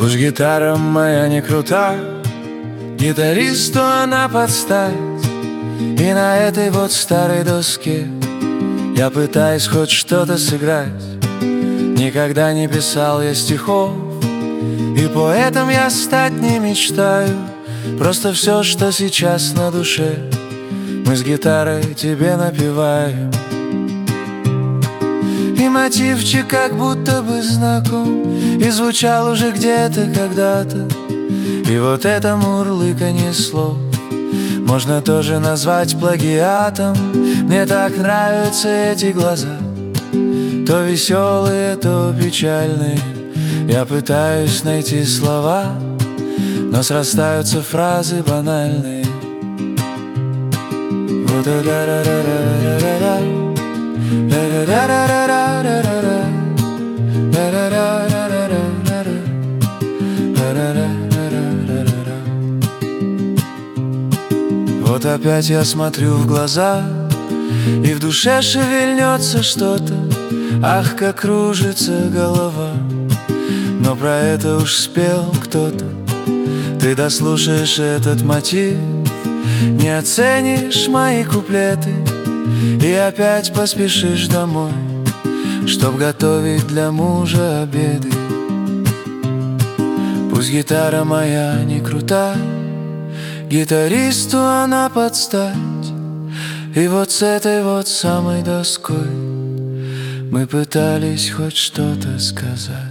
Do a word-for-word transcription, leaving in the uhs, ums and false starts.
Пусть гитара моя не крута, гитаристу она подстать. И на этой вот старой доске я пытаюсь хоть что-то сыграть. Никогда не писал я стихов, и поэтом я стать не мечтаю. Просто все, что сейчас на душе, мы с гитарой тебе напеваем. И мотивчик как будто бы знаком, и звучал уже где-то когда-то. И вот это мурлыканье слов можно тоже назвать плагиатом. Мне так нравятся эти глаза, то веселые, то печальные. Я пытаюсь найти слова, но срастаются фразы банальные. Вот Вот опять я смотрю в глаза, и в душе шевельнется что-то. Ах, как кружится голова. Но про это уж спел кто-то. Ты дослушаешь этот мотив, не оценишь мои куплеты, и опять поспешишь домой, чтоб готовить для мужа обеды. Пусть гитара моя не крута, гитаристу она подстать. И вот с этой вот самой доской мы пытались хоть что-то сказать.